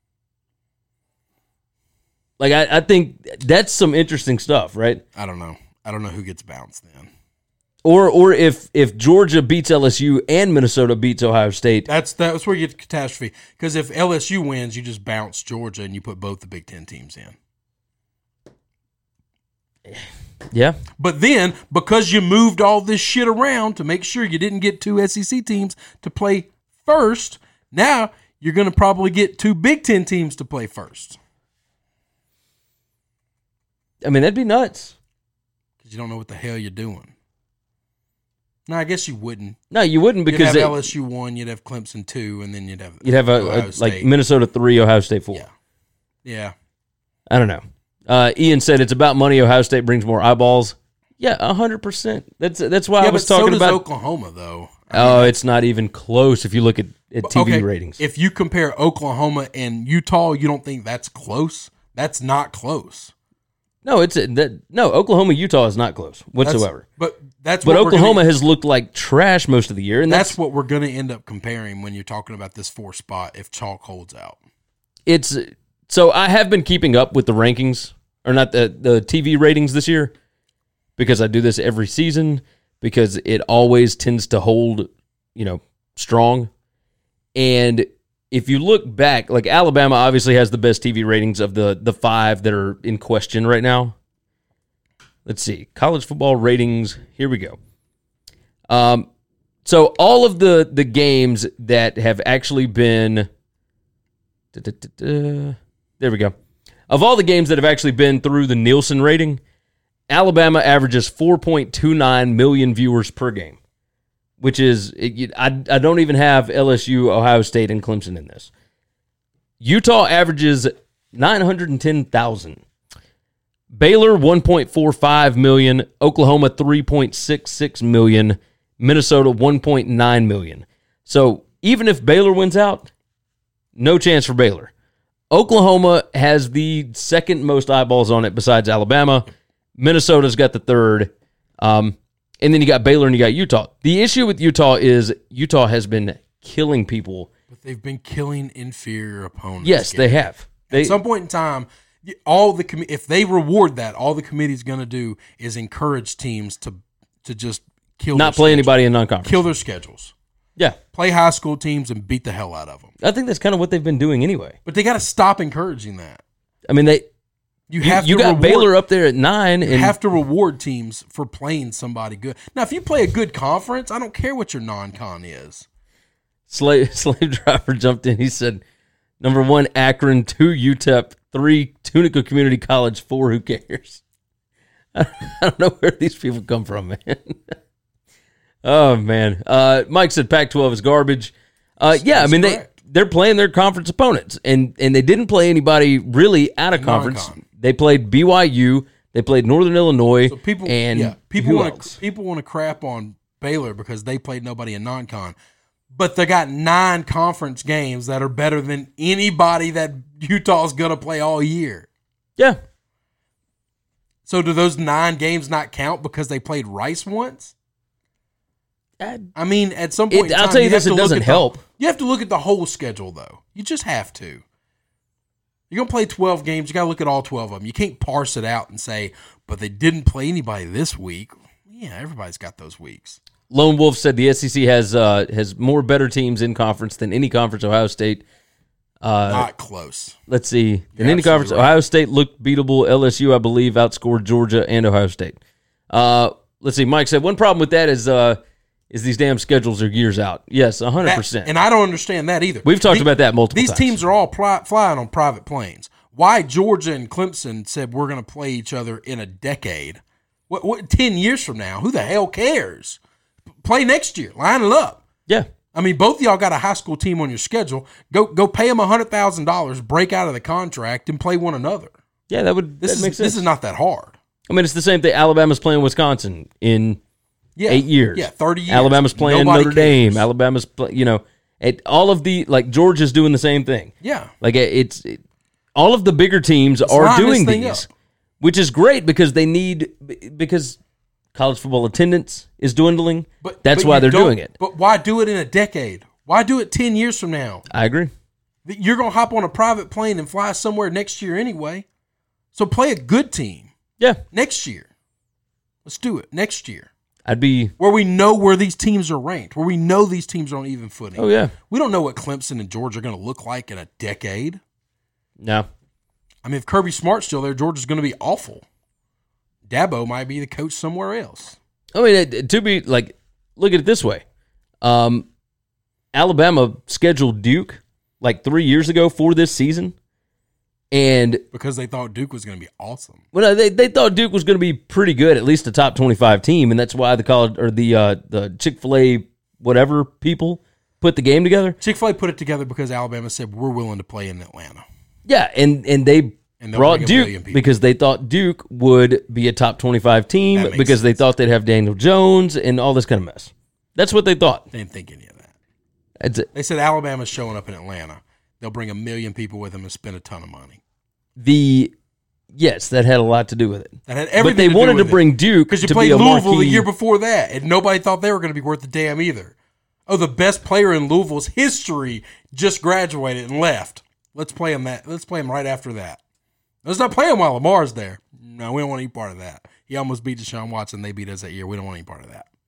S2: Like I think that's some interesting stuff, right?
S3: I don't know. I don't know who gets bounced then.
S2: Or if Georgia beats LSU and Minnesota beats Ohio State.
S3: That's where you get the catastrophe. Because if LSU wins, you just bounce Georgia and you put both the Big Ten teams in.
S2: Yeah.
S3: But then, because you moved all this shit around to make sure you didn't get two SEC teams to play first, now you're going to probably get two Big Ten teams to play first.
S2: I mean, that'd be nuts.
S3: Because you don't know what the hell you're doing. No, I guess you wouldn't.
S2: No, you wouldn't because
S3: you'd have LSU 1, you'd have Clemson 2, and then you'd have
S2: a like Minnesota 3, Ohio State 4.
S3: Yeah. I
S2: don't know. Ian said it's about money. Ohio State brings more eyeballs. Yeah, 100%. That's why I was talking about
S3: Oklahoma though.
S2: It's not even close if you look at TV ratings.
S3: If you compare Oklahoma and Utah, you don't think that's close? That's not close.
S2: No, Oklahoma Utah is not close whatsoever.
S3: But
S2: Oklahoma has looked like trash most of the year, and
S3: that's what we're going to end up comparing when you're talking about this 4th spot if chalk holds out.
S2: So I have been keeping up with the rankings, or not the TV ratings this year, because I do this every season because it always tends to hold, strong. And if you look back, like Alabama obviously has the best TV ratings of the 5 that are in question right now. Let's see. College football ratings. Here we go. So all of the games that have actually been... There we go. Of all the games that have actually been through the Nielsen rating, Alabama averages 4.29 million viewers per game, which is, I don't even have LSU, Ohio State, and Clemson in this. Utah averages 910,000. Baylor, 1.45 million. Oklahoma, 3.66 million. Minnesota, 1.9 million. So even if Baylor wins out, no chance for Baylor. Oklahoma has the second most eyeballs on it besides Alabama. Minnesota's got the third. And then you got Baylor and you got Utah. The issue with Utah is Utah has been killing people.
S3: But they've been killing inferior opponents.
S2: Yes, they have.
S3: At some point in time, if they reward that, all the committee's going to do is encourage teams to just kill
S2: not play anybody in non-conference.
S3: Kill their schedules.
S2: Yeah.
S3: Play high school teams and beat the hell out of them.
S2: I think that's kind of what they've been doing anyway.
S3: But they got to stop encouraging that.
S2: I mean, you got Baylor up there at 9.
S3: You have to reward teams for playing somebody good. Now, if you play a good conference, I don't care what your non-con is.
S2: Slave Driver jumped in. He said, number 1, Akron, 2, UTEP, 3, Tunica Community College, 4, who cares? I don't know where these people come from, man. Oh man, Mike said Pac-12 is garbage. Yeah, I mean they're playing their conference opponents, and they didn't play anybody really out of conference.
S3: Non-con.
S2: They played BYU, they played Northern Illinois,
S3: So people want to crap on Baylor because they played nobody in non-con, but they got 9 conference games that are better than anybody that Utah's gonna play all year.
S2: Yeah.
S3: So do those 9 games not count because they played Rice once? I mean, at some point,
S2: I'll tell you this: it doesn't help.
S3: You have to look at the whole schedule, though. You just have to. You're gonna play 12 games. You got to look at all 12 of them. You can't parse it out and say, "But they didn't play anybody this week." Yeah, everybody's got those weeks.
S2: Lone Wolf said the SEC has more better teams in conference than any conference. Ohio State.
S3: Not close.
S2: Let's see. In
S3: You're
S2: any conference,
S3: absolutely right.
S2: Ohio State looked beatable. LSU, I believe, outscored Georgia and Ohio State. Let's see. Mike said one problem with that is these damn schedules are years out. Yes, 100%.
S3: And I don't understand that either.
S2: We've talked about that multiple
S3: These
S2: times.
S3: teams are all flying on private planes. Why Georgia and Clemson said we're going to play each other in a decade? What 10 years from now? Who the hell cares? Play next year. Line it up.
S2: Yeah.
S3: I mean, both of y'all got a high school team on your schedule. Go pay them $100,000, break out of the contract, and play one another.
S2: Yeah, that makes sense.
S3: This is not that hard.
S2: I mean, it's the same thing. Alabama's playing Wisconsin in 8 years.
S3: Yeah, 30 years.
S2: Alabama's playing
S3: Nobody
S2: Notre Dame.
S3: cares.
S2: Alabama's all of the, like, Georgia's doing the same thing.
S3: Yeah.
S2: Like, all of the bigger teams are
S3: lining
S2: doing
S3: this thing
S2: these,
S3: up.
S2: which is great because college football attendance is dwindling. That's why they're doing it.
S3: But why do it in a decade? Why do it 10 years from now?
S2: I agree.
S3: You're going to hop on a private plane and fly somewhere next year anyway. So play a good team
S2: Yeah.
S3: next year. Let's do it next year.
S2: I'd be,
S3: Where we know where these teams are ranked, where we know these teams are on even footing.
S2: oh, yeah.
S3: We don't know what Clemson and Georgia are going to look like in a decade.
S2: No.
S3: I mean, if Kirby Smart's still there, Georgia's going to be awful. Dabo might be the coach somewhere else.
S2: I mean, to be, like, look at it this way. Alabama scheduled Duke, like, 3 years ago for this season. And
S3: Because they thought Duke was going to be awesome.
S2: well, they thought Duke was going to be pretty good, at least a top 25 team, and that's why the college or the Chick-fil-A whatever people put the game together.
S3: Chick-fil-A put it together because Alabama said, we're willing to play in Atlanta.
S2: Yeah, and they
S3: And they'll
S2: brought
S3: bring a
S2: Duke
S3: million people.
S2: because they thought Duke would be a top 25 team
S3: That makes
S2: because they
S3: sense.
S2: thought they'd have Daniel Jones and all this kind of mess. That's what they thought.
S3: They didn't think any of that.
S2: That's it.
S3: They said Alabama's showing up in Atlanta. They'll bring 1 million people with them and spend a ton of money.
S2: Yes, that had a lot to do with it.
S3: That had everything
S2: But they
S3: to do
S2: wanted to
S3: with it.
S2: bring Duke
S3: Because you
S2: to
S3: played
S2: be a
S3: Louisville
S2: marquee.
S3: the year before that, and nobody thought they were going to be worth a damn either. Oh, the best player in Louisville's history just graduated and left. Let's play him that. Let's play him right after that. Let's not play him while Lamar's there. No, we don't want any part of that. He almost beat Deshaun Watson. They beat us that year. We don't want any part of that.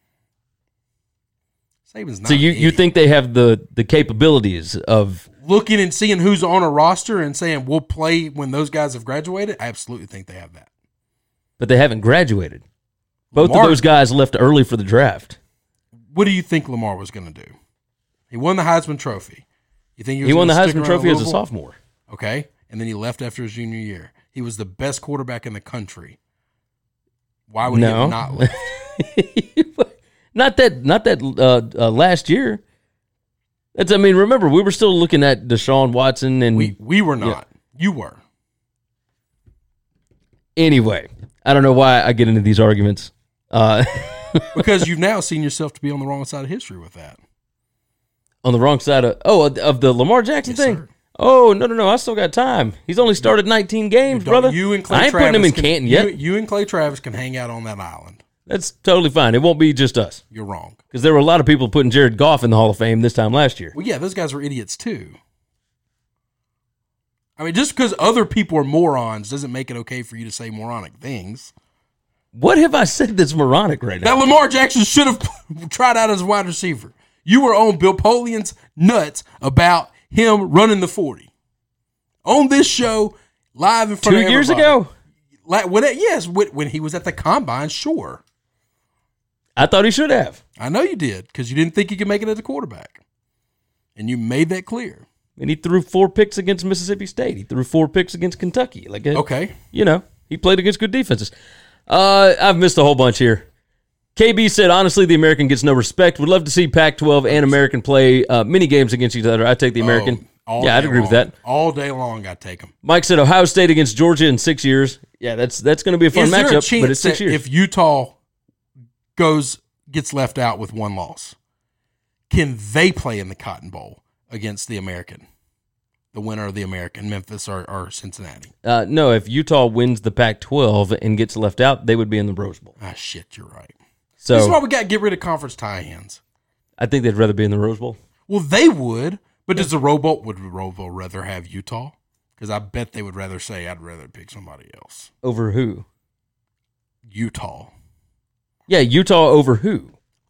S3: Saban's not
S2: So you
S3: an idiot.
S2: think they have the capabilities of
S3: Looking and seeing who's on a roster and saying we'll play when those guys have graduated? I absolutely think they have that.
S2: but they haven't graduated. Both
S3: Lamar-
S2: of those guys left early for the draft.
S3: What do you think Lamar was going to do? He won the Heisman Trophy. You think
S2: He won the
S3: gonna stick
S2: Heisman
S3: around
S2: Trophy as a
S3: Louisville?
S2: sophomore.
S3: Okay, and then he left after his junior year. He was the best quarterback in the country. Why would he
S2: No.
S3: have not left?
S2: not that last year. Remember, we were still looking at Deshaun Watson and
S3: We were not. You were.
S2: anyway, I don't know why I get into these arguments.
S3: Because you've now seen yourself to be on the wrong side of history with that.
S2: On the wrong side of the Lamar Jackson
S3: Yes,
S2: thing.
S3: sir.
S2: Oh, no, I still got time. He's only started 19 games, brother.
S3: You and Clay
S2: I ain't
S3: Travis
S2: putting him in
S3: can-
S2: Canton yet.
S3: You and Clay Travis can hang out on that island.
S2: That's totally fine. It won't be just us.
S3: You're wrong.
S2: Because there were a lot of people putting Jared Goff in the Hall of Fame this time last year.
S3: Well, yeah, those guys were idiots too. I mean, just because other people are morons doesn't make it okay for you to say moronic things.
S2: What have I said that's moronic right
S3: That
S2: now?
S3: Lamar Jackson should have tried out as a wide receiver. You were on Bill Polian's nuts about him running the 40. On this show, live in front of
S2: 2 years
S3: everybody.
S2: ago?
S3: Yes, when he was at the combine, sure.
S2: I thought he should have.
S3: I know you did because you didn't think you could make it as a quarterback. And you made that clear.
S2: And he threw 4 picks against Mississippi State. He threw 4 picks against Kentucky.
S3: Okay.
S2: He played against good defenses. I've missed a whole bunch here. KB said, honestly, the American gets no respect. Would love to see Pac-12 and American play mini games against each other. I take the American. Yeah, I'd agree with that.
S3: All day long, I take them.
S2: Mike said Ohio State against Georgia in 6 years. Yeah, that's going to be a fun matchup, but it's 6 years.
S3: If Utah gets left out with one loss, can they play in the Cotton Bowl against the American? The winner of the American, Memphis or Cincinnati?
S2: No, if Utah wins the Pac-12 and gets left out, they would be in the Rose Bowl.
S3: Ah, shit, you're right.
S2: So
S3: this is why we got to get rid of conference tie-ins.
S2: I think they'd rather be in the Rose Bowl.
S3: Well, they would, but would the Rose Bowl rather have Utah? Because I bet they would rather say, I'd rather pick somebody else.
S2: Over who?
S3: Utah.
S2: Yeah, Utah over who?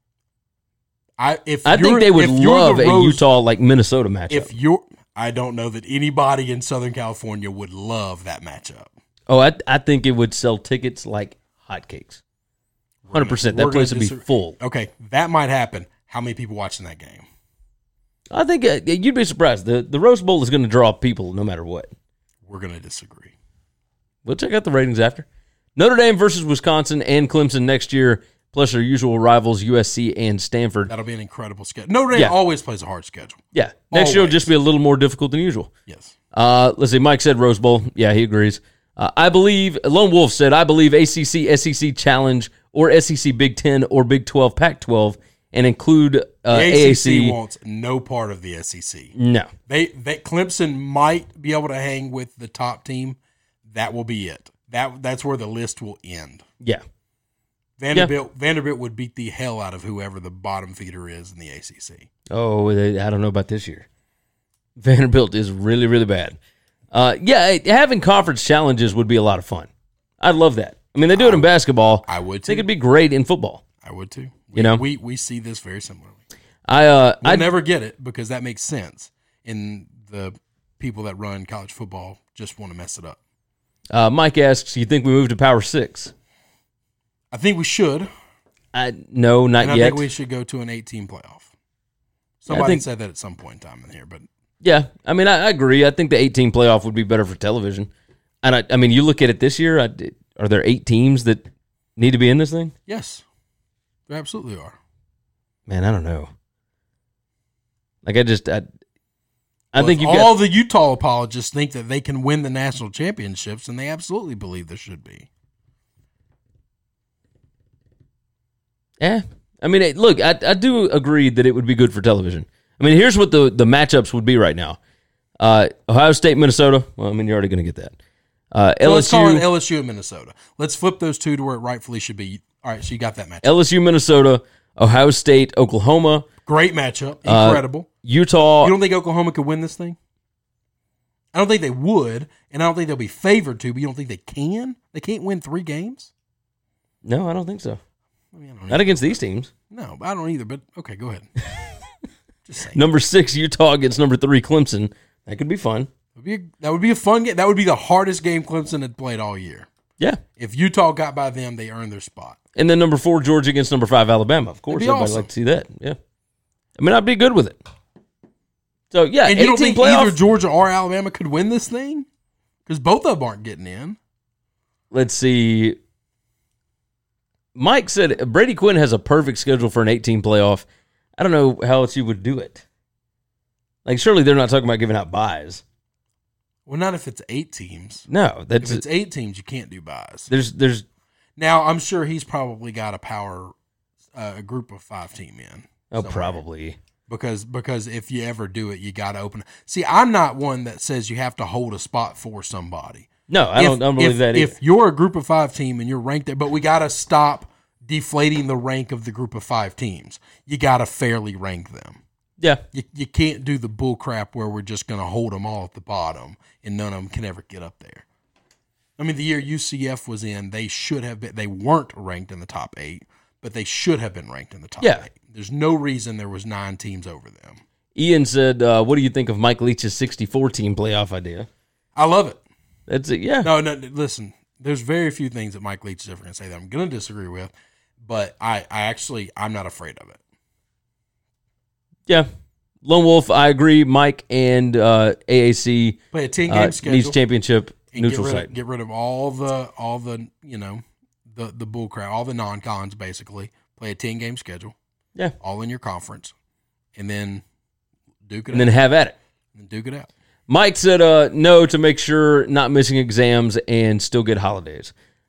S3: I
S2: think they would love a Utah like Minnesota matchup.
S3: I don't know that anybody in Southern California would love that matchup.
S2: Oh, I think it would sell tickets like hotcakes. 100%. That place would be full.
S3: Okay, that might happen. How many people watching that game?
S2: I think you'd be surprised. The Rose Bowl is going to draw people no matter what.
S3: We're going to disagree.
S2: We'll check out the ratings after. Notre Dame versus Wisconsin and Clemson next year, plus their usual rivals USC and Stanford.
S3: That'll be an incredible schedule. Notre Dame always plays a hard schedule.
S2: Yeah. Next year will just be a little more difficult than usual.
S3: Yes.
S2: Let's see. Mike said Rose Bowl. Yeah, he agrees. I believe, Lone Wolf said, I believe ACC, SEC Challenge, or SEC Big 10 or Big 12, Pac-12, and include
S3: the
S2: AAC.
S3: ACC wants no part of the SEC.
S2: No.
S3: Clemson might be able to hang with the top team. That will be it. That's where the list will end.
S2: Yeah.
S3: Vanderbilt would beat the hell out of whoever the bottom feeder is in the ACC.
S2: Oh, I don't know about this year. Vanderbilt is really, really bad. Having conference challenges would be a lot of fun. I'd love that. I mean, they do it in basketball.
S3: I would too.
S2: I think it'd be great in football.
S3: I would too. We see this very similarly. We'll never get it because that makes sense. And the people that run college football just want to mess it up.
S2: Mike asks, you think we move to Power 6?
S3: I think we should.
S2: No, not
S3: yet.
S2: I
S3: think we should go to an 18 playoff. Somebody said that at some point in time in here, but
S2: yeah, I mean, I agree. I think the 18 playoff would be better for television. And I mean, you look at it this year. Are there 8 teams that need to be in this thing?
S3: Yes, there absolutely are.
S2: Man, I don't know. Like I think
S3: the Utah apologists think that they can win the national championships, and they absolutely believe there should be.
S2: Yeah, I mean, look, I do agree that it would be good for television. I mean, here's what the matchups would be right now: Ohio State, Minnesota. Well, I mean, you're already going to get that. LSU,
S3: let's call it LSU and Minnesota. Let's flip those two to where it rightfully should be. All right, so you got that matchup.
S2: LSU, Minnesota, Ohio State, Oklahoma.
S3: Great matchup, incredible.
S2: Utah.
S3: You don't think Oklahoma could win this thing? I don't think they would, and I don't think they'll be favored to. But you don't think they can? They can't win 3 games?
S2: No, I don't think so.
S3: I mean,
S2: Not against these teams.
S3: No, I don't either. But okay, go ahead. Just saying.
S2: Number 6, Utah against number 3, Clemson. That could be fun.
S3: That would be a fun game. That would be the hardest game Clemson had played all year.
S2: Yeah.
S3: If Utah got by them, they earned their spot.
S2: And then number 4, Georgia against number 5, Alabama. Of course, everybody like to see that. Yeah. I mean, I'd be good with it. So, yeah,
S3: and you don't think either Georgia or Alabama could win this thing? Because both of them aren't getting in.
S2: Let's see. Mike said Brady Quinn has a perfect schedule for an 18 playoff. I don't know how else you would do it. Like, surely they're not talking about giving out buys.
S3: Well, not if it's 8 teams.
S2: No,
S3: if it's 8 teams, you can't do buys.
S2: There's.
S3: Now, I'm sure he's probably got a group of 5 team in.
S2: Oh, probably.
S3: Because if you ever do it, you got to open. See, I'm not one that says you have to hold a spot for somebody.
S2: No, I don't believe that either.
S3: If you're a group of 5 team and you're ranked there, but we got to stop deflating the rank of the group of 5 teams. You got to fairly rank them.
S2: Yeah.
S3: You can't do the bull crap where we're just going to hold them all at the bottom and none of them can ever get up there. I mean, the year UCF was in, they should have been. They weren't ranked in the top 8, but they should have been ranked in the top 8. There's no reason there was 9 teams over them.
S2: Ian said, what do you think of Mike Leach's 64-team playoff idea?
S3: I love it.
S2: That's it, yeah.
S3: No, listen, there's very few things that Mike Leach is ever going to say that I'm going to disagree with, but I'm not afraid of it.
S2: Yeah. Lone Wolf, I agree. Mike and AAC
S3: play a 10-game schedule.
S2: Needs championship neutral site.
S3: Get rid of all the the bull crap, all the non-cons basically. play a 10-game schedule.
S2: Yeah.
S3: All in your conference. And then duke it out.
S2: And then have at it.
S3: And duke it out.
S2: Mike said no to make sure not missing exams and still get holidays.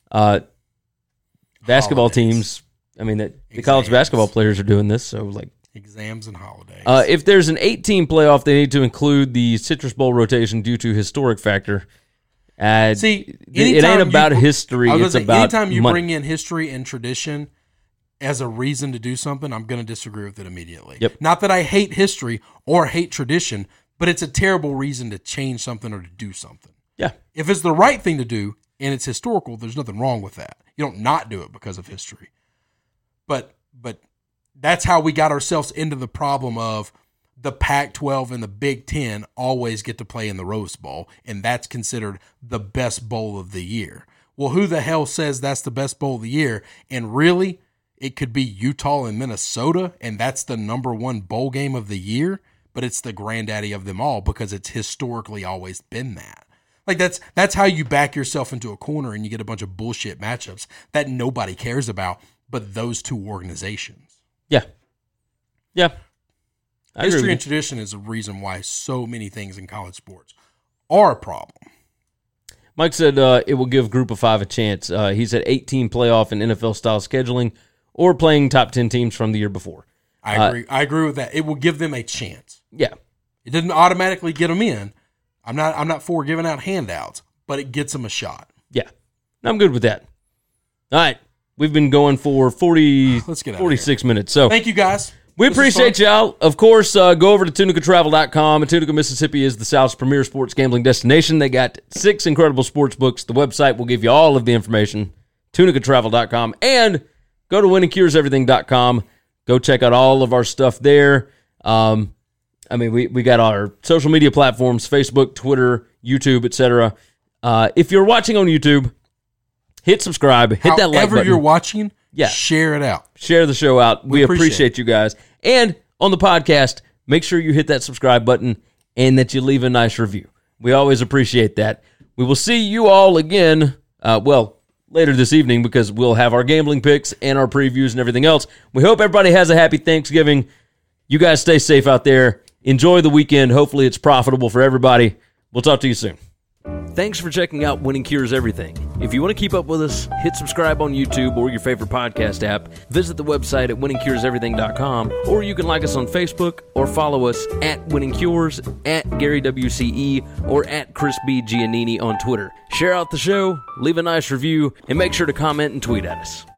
S2: Basketball teams, I mean, the college basketball players are doing this, so like
S3: exams and holidays.
S2: If there's an 8-team playoff, they need to include the Citrus Bowl rotation due to historic factor.
S3: See,
S2: it ain't about history. It's about
S3: anytime you
S2: money.
S3: bring in history and tradition as a reason to do something, I'm going to disagree with it immediately.
S2: Yep.
S3: Not that I hate history or hate tradition, but it's a terrible reason to change something or to do something.
S2: Yeah.
S3: If it's the right thing to do and it's historical, there's nothing wrong with that. You don't not do it because of history. But that's how we got ourselves into the problem of the Pac-12 and the Big Ten always get to play in the Rose Bowl, and that's considered the best bowl of the year. Well, who the hell says that's the best bowl of the year? And really, it could be Utah and Minnesota, and that's the number one bowl game of the year, but it's the granddaddy of them all because it's historically always been that. Like that's how you back yourself into a corner and you get a bunch of bullshit matchups that nobody cares about but those two organizations.
S2: Yeah. Yeah.
S3: History and tradition is a reason why so many things in college sports are a problem.
S2: Mike said it will give Group of 5 a chance. He said 8-team playoff and NFL-style scheduling or playing top 10 teams from the year before.
S3: I agree. I agree with that. It will give them a chance.
S2: Yeah.
S3: It doesn't automatically get them in. I'm not for giving out handouts, but it gets them a shot.
S2: Yeah. I'm good with that. All right. We've been going for 46 minutes. So
S3: thank you, guys.
S2: We appreciate y'all. Of course, go over to TunicaTravel.com. Tunica, Mississippi is the South's premier sports gambling destination. They got 6 incredible sports books. The website will give you all of the information, TunicaTravel.com. And go to winningcureseverything.com. Go check out all of our stuff there. I mean, we got our social media platforms, Facebook, Twitter, YouTube, etc. If you're watching on YouTube, hit subscribe, hit that like button.
S3: However you're watching,
S2: yeah,
S3: share it out.
S2: Share the show out. We appreciate you guys. And on the podcast, make sure you hit that subscribe button and that you leave a nice review. We always appreciate that. We will see you all again, later this evening because we'll have our gambling picks and our previews and everything else. We hope everybody has a happy Thanksgiving. You guys stay safe out there. Enjoy the weekend. Hopefully it's profitable for everybody. We'll talk to you soon. Thanks for checking out Winning Cures Everything. If you want to keep up with us, hit subscribe on YouTube or your favorite podcast app. Visit the website at winningcureseverything.com, or you can like us on Facebook or follow us at Winning Cures, at Gary WCE, or at Chris B. Giannini on Twitter. Share out the show, leave a nice review, and make sure to comment and tweet at us.